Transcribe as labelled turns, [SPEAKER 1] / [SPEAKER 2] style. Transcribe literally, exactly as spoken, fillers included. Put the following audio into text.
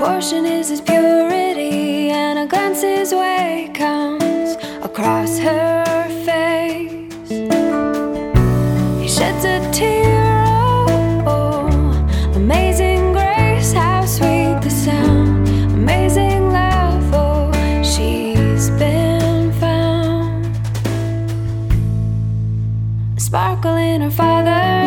[SPEAKER 1] portion is his purity, and a glance his way comes across her face. He sheds a tear, oh, amazing grace, how sweet the sound, amazing love, oh, she's been found. A sparkle in her father,